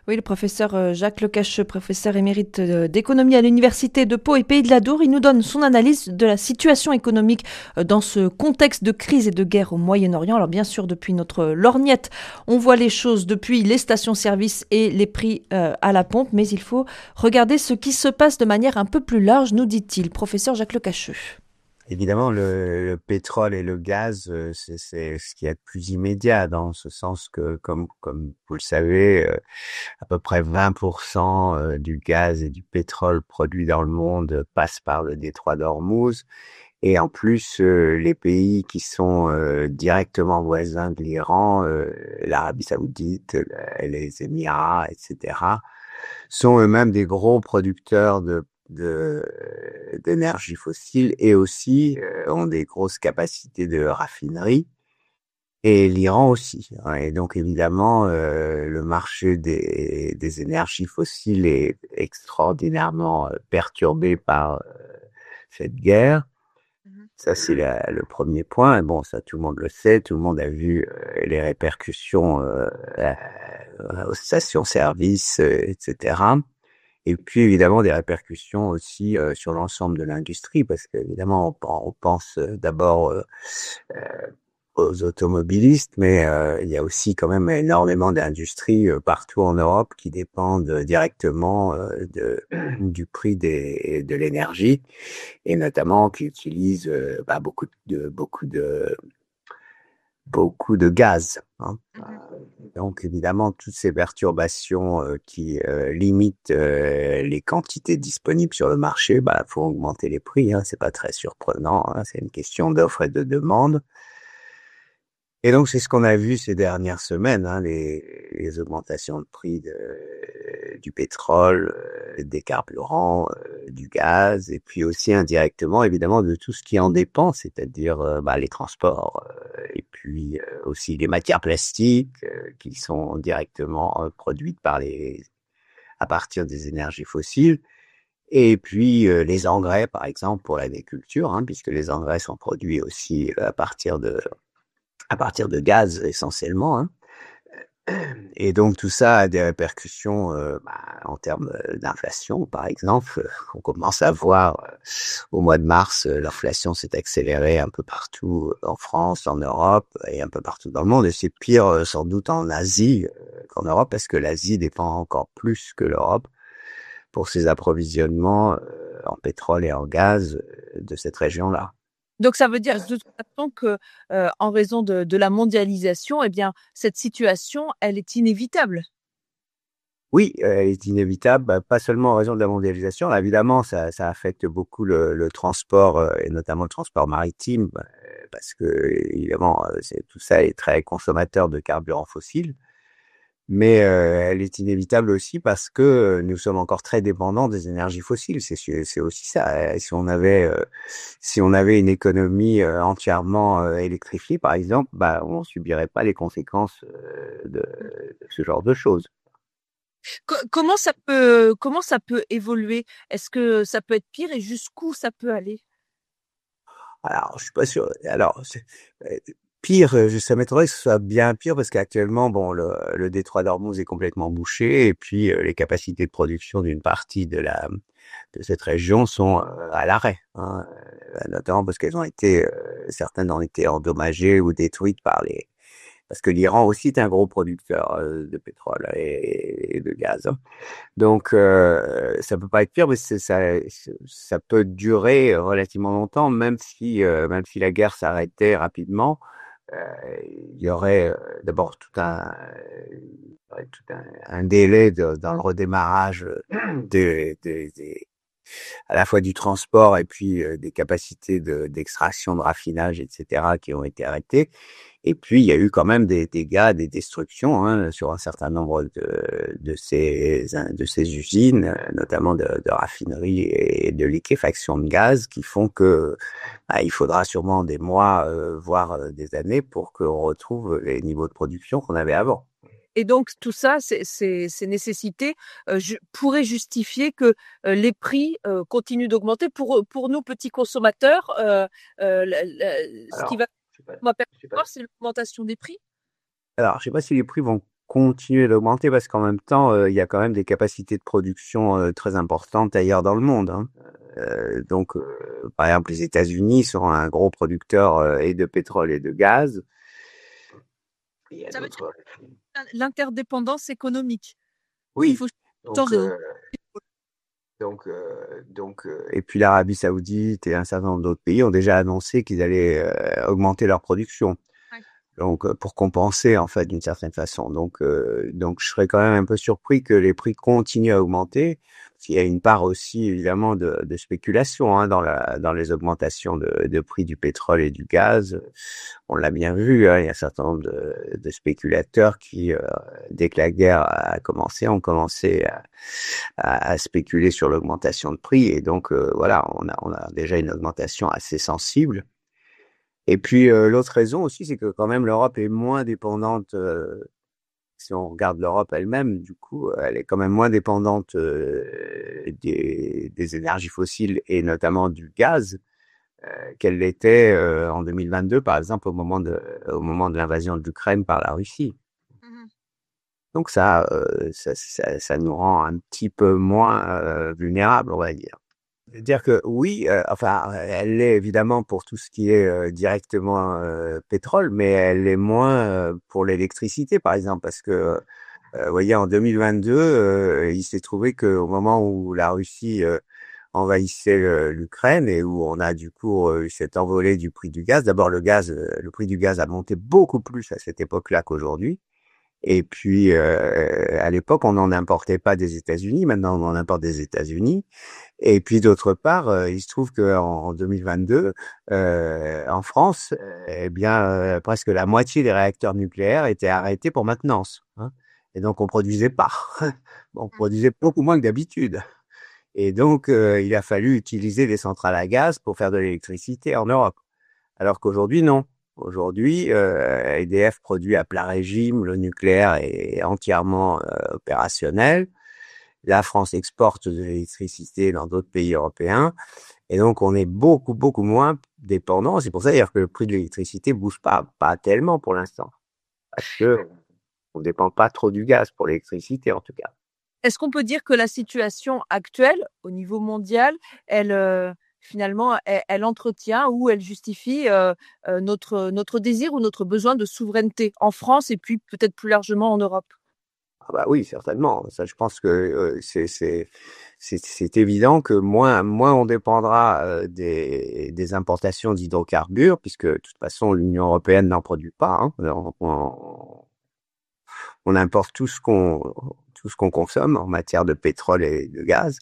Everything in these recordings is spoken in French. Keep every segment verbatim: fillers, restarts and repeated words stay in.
Oui, le professeur euh, Jacques Lecacheux, professeur émérite euh, d'économie à l'université de Pau et Pays de la Dour, il nous donne son analyse de la situation économique euh, dans ce contexte de crise et de guerre au Moyen-Orient. Alors bien sûr, depuis notre lorgnette, on voit les choses depuis les stations-service et les prix euh, à la pompe, mais il faut regarder ce qui se passe de manière un peu plus large, nous dit-il, professeur Jacques Lecacheux. Évidemment, le, le pétrole et le gaz, euh, c'est, c'est ce qui est de plus immédiat dans ce sens que, comme, comme vous le savez, euh, à peu près vingt pour cent euh, du gaz et du pétrole produit dans le monde passe par le détroit d'Ormuz. Et en plus, euh, les pays qui sont euh, directement voisins de l'Iran, euh, l'Arabie Saoudite, les Émirats, et cetera, sont eux-mêmes des gros producteurs de de d'énergie fossile et aussi euh, ont des grosses capacités de raffinerie et l'Iran aussi, hein. Et donc évidemment euh, le marché des des énergies fossiles est extraordinairement euh, perturbé par euh, cette guerre. Mhm. Ça c'est la, le premier point. Bon, ça tout le monde le sait, tout le monde a vu euh, les répercussions euh, euh, aux stations-service, euh, et cetera. Et puis évidemment des répercussions aussi euh, sur l'ensemble de l'industrie, parce qu'évidemment on, pen- on pense euh, d'abord euh, euh, aux automobilistes, mais euh, il y a aussi quand même énormément d'industries euh, partout en Europe qui dépendent euh, directement euh, de, du prix des, de l'énergie, et notamment qui utilisent euh, bah, beaucoup de beaucoup de beaucoup de gaz, hein. Mhm. Donc évidemment, toutes ces perturbations euh, qui euh, limitent euh, les quantités disponibles sur le marché, bah, faut augmenter les prix, hein, c'est pas très surprenant, hein, c'est une question d'offre et de demande. Et donc c'est ce qu'on a vu ces dernières semaines, hein, les, les augmentations de prix de, du pétrole, euh, des carburants, euh, du gaz, et puis aussi indirectement évidemment de tout ce qui en dépend, c'est-à-dire euh, bah, les transports, euh, et puis euh, aussi les matières plastiques euh, qui sont directement euh, produites par les à partir des énergies fossiles, et puis euh, les engrais par exemple pour l'agriculture, hein, puisque les engrais sont produits aussi à partir de à partir de gaz essentiellement, hein. Et donc tout ça a des répercussions euh, bah, en termes euh, d'inflation, par exemple. Euh, On commence à voir euh, au mois de mars, euh, l'inflation s'est accélérée un peu partout euh, en France, en Europe et un peu partout dans le monde. Et c'est pire euh, sans doute en Asie euh, qu'en Europe, parce que l'Asie dépend encore plus que l'Europe pour ses approvisionnements euh, en pétrole et en gaz euh, de cette région-là. Donc ça veut dire de toute façon que, euh, en raison de, de la mondialisation, eh bien, cette situation, elle est inévitable. Oui, heu, elle est inévitable, bah, pas seulement en raison de la mondialisation. Là, évidemment, ça ça affecte beaucoup le le transport, heu, et notamment le transport maritime, bah, parce que évidemment, heu, c'est tout ça est très consommateur de carburants fossiles. Mais, heu, elle est inévitable aussi parce que, heu, nous sommes encore très dépendants des énergies fossiles. C'est su c'est aussi ça, heu, si on avait, heu, si on avait une économie, heu, entièrement, heu, électrifiée, par exemple, bah, on subirait pas les conséquences, heu, de de ce genre de choses. Co- comment ça peut, comment ça peut évoluer? Est-ce que ça peut être pire et jusqu'où ça peut aller? Alors, je suis pas sûr. Alors, c'est heu, pire, heu, ça m'étonnerait que ce soit bien pire parce qu'actuellement, bon, le le détroit d'Ormuz est complètement bouché et puis, heu, les capacités de production d'une partie de la de cette région sont, heu, à l'arrêt, hein, heu, notamment parce qu'elles ont été, heu, certaines ont été endommagées ou détruites par les parce que l'Iran aussi est un gros producteur, heu, de pétrole et et de gaz, hein. Donc, euh, ça peut pas être pire, mais c'est, ça, ça peut durer relativement longtemps, même si, euh, même si la guerre s'arrêtait rapidement. Euh, il y aurait euh, d'abord tout un, il y aurait tout un, un délai de- dans le redémarrage des, des, des- à la fois du transport et puis euh, des capacités de, d'extraction, de raffinage, et cetera, qui ont été arrêtées. Et puis, il y a eu quand même des dégâts, des destructions, hein, sur un certain nombre de, de ces, de ces usines, euh, notamment de, de raffineries et de liquéfaction de gaz, qui font que bah, il faudra sûrement des mois, euh, voire euh, des années, pour qu'on retrouve les niveaux de production qu'on avait avant. Et donc tout ça, ces, ces, ces nécessités euh, ju- pourraient justifier que euh, les prix euh, continuent d'augmenter. Pour, pour nous, petits consommateurs, euh, euh, la- la- ce qui Alors, va je sais pas, je sais pas m'apercevoir, c'est l'augmentation des prix. Alors, je sais pas si les prix vont continuer d'augmenter parce qu'en même temps, euh, il y a quand même des capacités de production euh, très importantes ailleurs dans le monde, hein. Euh, donc, euh, par exemple, les États-Unis sont un gros producteur euh, et de pétrole et de gaz. Il y a Ça veut dire d'autres. l'interdépendance économique. Il Oui. faut Donc, changer. euh, donc, euh, donc, euh, et puis l'Arabie Saoudite et un certain nombre d'autres pays ont déjà annoncé qu'ils allaient euh, augmenter leur production. Ouais. Donc, euh, pour compenser, en fait, d'une certaine façon. Donc, euh, donc, je serais quand même un peu surpris que les prix continuent à augmenter. Parce qu'il y a une part aussi, évidemment, de, de spéculation hein, dans, la, dans les augmentations de, de prix du pétrole et du gaz. On l'a bien vu, hein, il y a un certain nombre de, de spéculateurs qui, euh, dès que la guerre a commencé, ont commencé à, à, à spéculer sur l'augmentation de prix. Et donc, euh, voilà, on a, on a déjà une augmentation assez sensible. Et puis euh, l'autre raison aussi, c'est que quand même l'Europe est moins dépendante, euh, si on regarde l'Europe elle-même, du coup, elle est quand même moins dépendante euh, des, des énergies fossiles et notamment du gaz euh, qu'elle l'était euh, en deux mille vingt-deux, par exemple, au moment de, au moment de l'invasion de l'Ukraine par la Russie. Mhm. Donc ça, euh, ça, ça, ça nous rend un petit peu moins euh, vulnérables, on va dire. C'est-à-dire que oui, euh, enfin, elle l'est évidemment pour tout ce qui est euh, directement euh, pétrole, mais elle l'est moins euh, pour l'électricité, par exemple, parce que, euh, vous voyez, en deux mille vingt-deux, euh, il s'est trouvé qu'au moment où la Russie euh, envahissait euh, l'Ukraine et où on a du coup eu cette envolée du prix du gaz, d'abord le gaz, euh, le prix du gaz a monté beaucoup plus à cette époque-là qu'aujourd'hui. Et puis, euh, à l'époque, on n'en importait pas des États-Unis. Maintenant, on en importe des États-Unis. Et puis, d'autre part, euh, il se trouve qu'en deux mille vingt-deux, euh, en France, euh, eh bien, euh, presque la moitié des réacteurs nucléaires étaient arrêtés pour maintenance, hein. Et donc, on produisait pas. On produisait beaucoup moins que d'habitude. Et donc, euh, il a fallu utiliser des centrales à gaz pour faire de l'électricité en Europe. Alors qu'aujourd'hui, non. Aujourd'hui, euh, E D F produit à plein régime, le nucléaire est entièrement euh, opérationnel. La France exporte de l'électricité dans d'autres pays européens. Et donc, on est beaucoup, beaucoup moins dépendant. C'est pour ça d'ailleurs que le prix de l'électricité bouge pas, pas tellement pour l'instant. Parce que on ne dépend pas trop du gaz pour l'électricité, en tout cas. Est-ce qu'on peut dire que la situation actuelle, au niveau mondial, elle, euh, finalement, elle, elle entretient ou elle justifie euh, euh, notre, notre désir ou notre besoin de souveraineté en France et puis peut-être plus largement en Europe? Ah bah oui, certainement. Ça, je pense que euh, c'est c'est c'est c'est évident que moins moins on dépendra euh, des des importations d'hydrocarbures, puisque de toute façon l'Union européenne n'en produit pas, hein. On, on, on importe tout ce qu'on tout ce qu'on consomme en matière de pétrole et de gaz.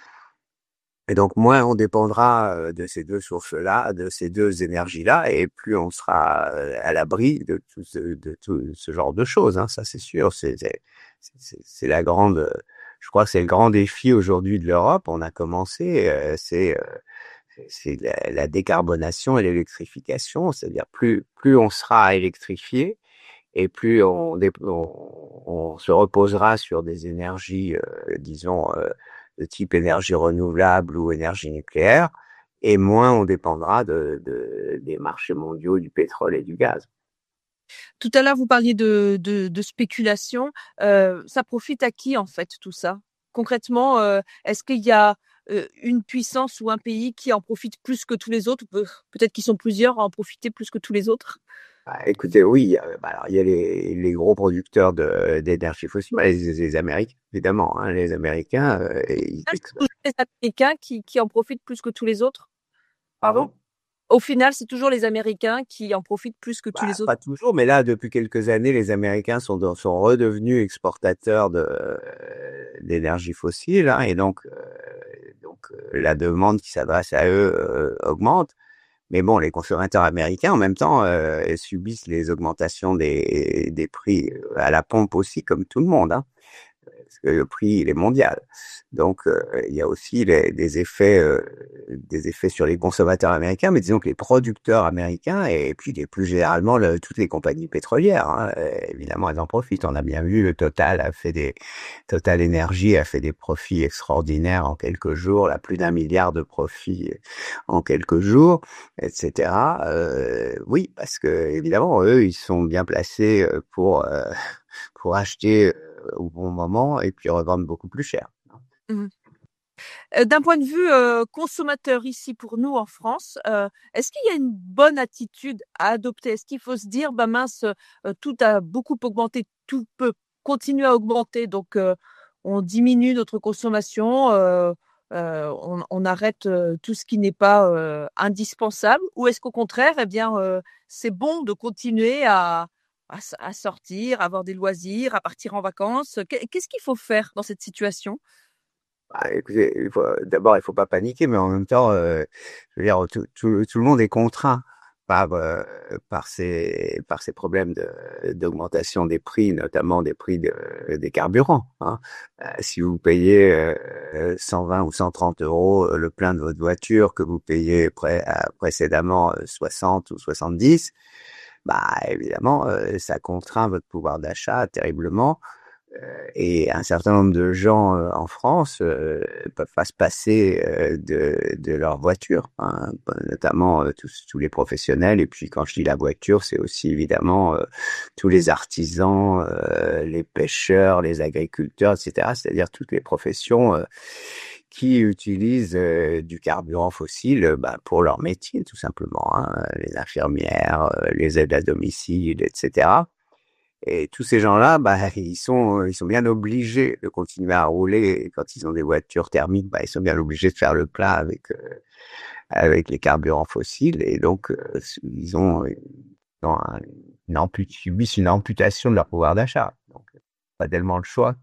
Et donc, moins on dépendra euh, de ces deux sources-là, de ces deux énergies-là, et plus on sera euh, à l'abri de tout ce, de tout ce genre de choses, hein. Ça, c'est sûr. C'est, c'est, c'est, c'est la grande, je crois que c'est le grand défi aujourd'hui de l'Europe. On a commencé, euh, c'est, euh, c'est la, la décarbonation et l'électrification. C'est-à-dire, plus, plus on sera électrifié, et plus on, dé- on, on se reposera sur des énergies, euh, disons, euh, de type énergie renouvelable ou énergie nucléaire, et moins on dépendra de, de, des marchés mondiaux du pétrole et du gaz. Tout à l'heure, vous parliez de, de, de spéculation. Euh, ça profite à qui, en fait, tout ça? Concrètement, euh, est-ce qu'il y a euh, une puissance ou un pays qui en profite plus que tous les autres? Pe- Peut-être qu'ils sont plusieurs à en profiter plus que tous les autres. Bah, écoutez, oui, euh, bah, alors, il y a les, les gros producteurs de, d'énergie fossile, bah, les, les Américains, évidemment, hein, les Américains, euh, ils C'est ex- toujours les Américains qui, qui en profitent plus que tous les autres. pardon? Au final, c'est toujours les Américains qui en profitent plus que tous Bah, les autres. pas toujours, mais là, depuis quelques années, les Américains sont, de- sont redevenus exportateurs de, euh, d'énergie fossile, hein, et donc, euh, donc euh, la demande qui s'adresse à eux euh, augmente. Mais bon, les consommateurs américains, en même temps, euh, subissent les augmentations des, des prix à la pompe aussi, comme tout le monde, hein. parce que le prix il est mondial. Donc euh, il y a aussi les, des effets, euh, des effets sur les consommateurs américains, mais disons que les producteurs américains et puis les, plus généralement le, toutes les compagnies pétrolières, hein, évidemment elles en profitent. On a bien vu, le Total a fait des Total Energy a fait des profits extraordinaires en quelques jours, là plus d'un milliard de profits en quelques jours, et cetera. Euh, oui, parce que évidemment eux ils sont bien placés pour euh, pour acheter au bon moment et puis revendre beaucoup plus cher. Mmh. Euh, D'un point de vue euh, consommateur ici pour nous en France, euh, est-ce qu'il y a une bonne attitude à adopter? Est-ce qu'il faut se dire, bah mince, euh, tout a beaucoup augmenté, tout peut continuer à augmenter, donc euh, on diminue notre consommation, euh, euh, on, on arrête euh, tout ce qui n'est pas euh, indispensable, ou est-ce qu'au contraire, eh bien, euh, c'est bon de continuer à, à, s- à sortir, à avoir des loisirs, à partir en vacances? Qu'est- Qu'est-ce qu'il faut faire dans cette situation? Bah, écoutez, il faut, d'abord, il faut pas paniquer, mais en même temps, euh, je veux dire, tout, tout, tout le monde est contraint par euh, par ces par ces problèmes de d'augmentation des prix, notamment des prix de, des carburants. Hein. Euh, si vous payez euh, cent vingt ou cent trente euros le plein de votre voiture, que vous payez pré précédemment soixante ou soixante-dix, bah évidemment, euh, ça contraint votre pouvoir d'achat terriblement. Euh, et un certain nombre de gens euh, en France euh, peuvent pas se passer euh, de, de leur voiture, hein, notamment euh, tous, tous les professionnels. Et puis quand je dis la voiture, c'est aussi évidemment euh, tous les artisans, euh, les pêcheurs, les agriculteurs, et cetera. C'est-à-dire toutes les professions euh, qui utilisent euh, du carburant fossile euh, bah, pour leur métier, tout simplement. Hein, les infirmières, euh, les aides à domicile, et cetera. Et tous ces gens-là, bah, ils sont, ils sont bien obligés de continuer à rouler. Et quand ils ont des voitures thermiques, bah, ils sont bien obligés de faire le plat avec, euh, avec les carburants fossiles. Et donc, euh, ils ont, ils ont un, une amput- subissent une amputation de leur pouvoir d'achat. Donc, pas tellement le choix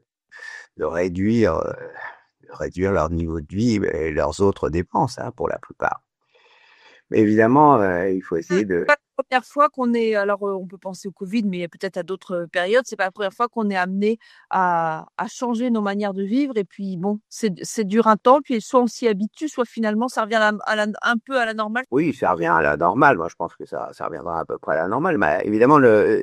de réduire, euh, de réduire leur niveau de vie et leurs autres dépenses, hein, pour la plupart. Mais évidemment, euh, il faut Mmh. essayer de, Pas la première fois qu'on est, alors, heu, on peut penser au Covid, mais peut-être à d'autres, heu, périodes, c'est pas la première fois qu'on est amené à à changer nos manières de vivre, et puis bon, c'est c'est dure un temps, puis soit on s'y habitue, soit finalement ça revient à la à la un peu à la normale. oui, ça revient à la normale. Moi, je pense que ça, ça reviendra à peu près à la normale. Mais évidemment, le,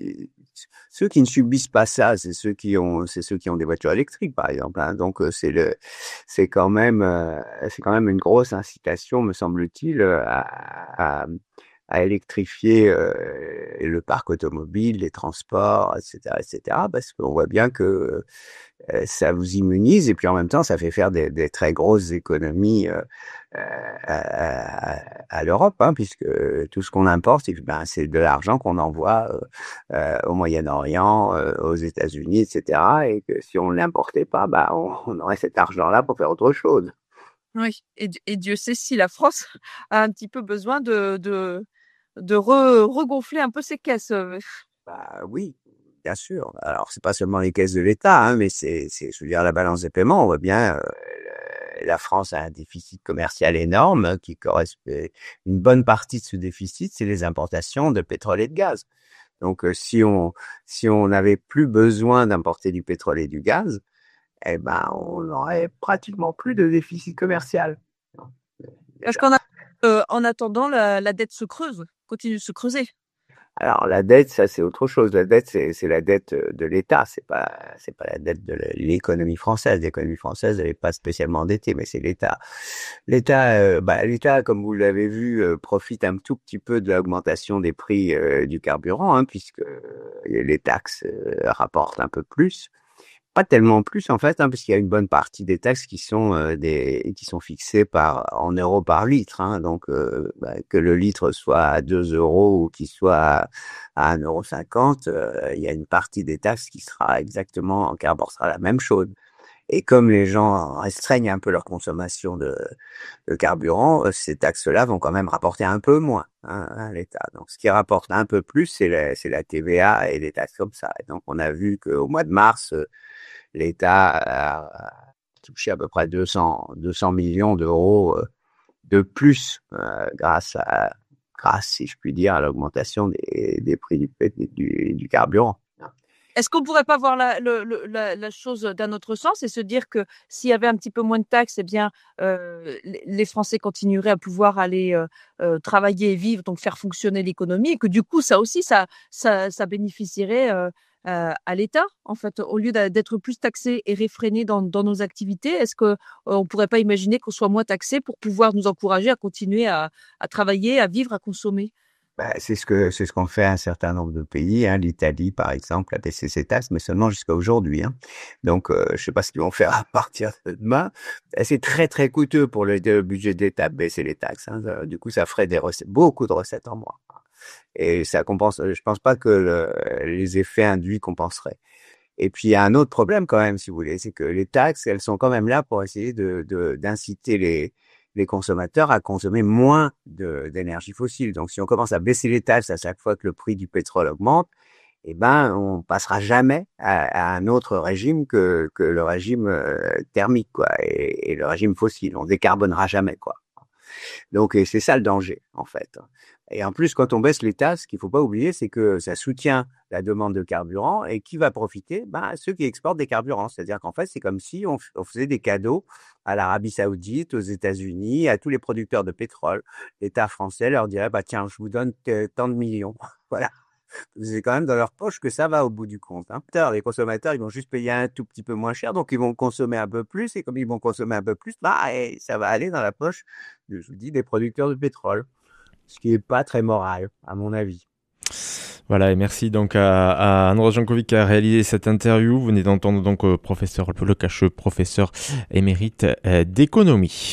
ceux qui ne subissent pas ça, c'est ceux qui ont, c'est ceux qui ont des voitures électriques, par exemple. Hein. Donc, c'est le, c'est quand même, euh, c'est quand même une grosse incitation, me semble-t-il, à, à, à électrifier euh, le parc automobile, les transports, et cetera, et cetera. Parce qu'on voit bien que euh, ça vous immunise et puis en même temps, ça fait faire des, des très grosses économies euh, à, à, à l'Europe, hein, puisque tout ce qu'on importe, c'est ben, c'est de l'argent qu'on envoie euh, euh, au Moyen-Orient, euh, aux États-Unis, et cetera. Et que si on ne l'importait pas, bah, on, on aurait cet argent-là pour faire autre chose. Oui, et d et Dieu sait si la France a un petit peu besoin de de de re regonfler un peu ses caisses, heu. Bah oui, bien sûr. Alors, c'est pas seulement les caisses de l'État, hein, mais c'est, c'est, je veux dire, la balance des paiements. On voit bien, euh, la France a un déficit commercial énorme qui correspond. Une bonne partie de ce déficit, c'est les importations de pétrole et de gaz. Donc, euh, si on si on n'avait plus besoin d'importer du pétrole et du gaz, eh ben, on n'aurait pratiquement plus de déficit commercial. Parce Déjà. qu'en a heu, en attendant, la la dette se creuse, continue de se creuser. Alors la dette, ça c'est autre chose. La dette, c'est c'est la dette de l'État. C'est pas c'est pas la dette de l'économie française. L'économie française, elle est pas spécialement endettée, mais c'est l'État. L'État, euh, bah, l'État, comme vous l'avez vu, euh, profite un tout petit peu de l'augmentation des prix euh, du carburant, hein, puisque euh, les taxes euh, rapportent un peu plus. Pas tellement plus en fait, hein, parce qu'il y a une bonne partie des taxes qui sont euh, des qui sont fixées par en euros par litre, hein, donc euh, bah, que le litre soit à deux euros ou qu'il soit à, à un euro cinquante, euh, il y a une partie des taxes qui sera exactement qui rapportera la même chose. Et comme les gens restreignent un peu leur consommation de, de carburant, euh, ces taxes-là vont quand même rapporter un peu moins hein, à l'État. Donc, ce qui rapporte un peu plus, c'est la, c'est la T V A et des taxes comme ça. Et donc, on a vu qu'au mois de mars, euh, l'État a touché à peu près deux cents, deux cents millions d'euros euh, de plus euh, grâce à, grâce, si je puis dire, à l'augmentation des, des prix du, du, du carburant. Est-ce qu'on pourrait pas voir la, le, le, la, la chose d'un autre sens et se dire que s'il y avait un petit peu moins de taxes, eh bien, euh, les Français continueraient à pouvoir aller euh, euh, travailler et vivre, donc faire fonctionner l'économie, et que du coup, ça aussi, ça, ça, ça bénéficierait euh, euh, à l'État, en fait, au lieu d'être plus taxé et réfréné dans, dans nos activités. Est-ce que euh, on pourrait pas imaginer qu'on soit moins taxé pour pouvoir nous encourager à continuer à, à travailler, à vivre, à consommer? Bah, c'est ce que c'est ce qu'ont fait un certain nombre de pays, hein. L'Italie, par exemple, a baissé ses taxes, mais seulement jusqu'à aujourd'hui, hein. Donc, euh, je sais pas ce qu'ils vont faire à partir de demain. C'est très très coûteux pour le, le budget de l'État de baisser les taxes, hein. Du coup, ça ferait des recettes, beaucoup de recettes en moins. Et ça compense. Je pense pas que le, les effets induits compenseraient. Et puis, il y a un autre problème quand même, si vous voulez, c'est que les taxes, elles sont quand même là pour essayer de, de d'inciter les les consommateurs à consommer moins de, d'énergie fossile. Donc, si on commence à baisser les taxes à chaque fois que le prix du pétrole augmente, eh ben, on passera jamais à, à un autre régime que, que le régime euh, thermique, quoi, et, et le régime fossile. On décarbonera jamais, quoi. Donc, et c'est ça le danger, en fait. Et en plus, quand on baisse les taxes, ce qu'il faut pas oublier, c'est que ça soutient la demande de carburant et qui va profiter? Ben, ceux qui exportent des carburants. C'est-à-dire qu'en fait, c'est comme si on, on faisait des cadeaux à l'Arabie Saoudite, aux États-Unis, à tous les producteurs de pétrole. L'État français leur dirait, bah, tiens, je vous donne tant de millions. Voilà. C'est quand même dans leur poche que ça va au bout du compte, hein. Les consommateurs, ils vont juste payer un tout petit peu moins cher, donc ils vont consommer un peu plus, et comme ils vont consommer un peu plus, bah, et ça va aller dans la poche, je vous dis, des producteurs de pétrole. Ce qui est pas très moral, à mon avis. Voilà, et merci donc à, à Andros Jankovic qui a réalisé cette interview. Vous venez d'entendre donc euh, professeur Le Cacheux, professeur émérite euh, d'économie.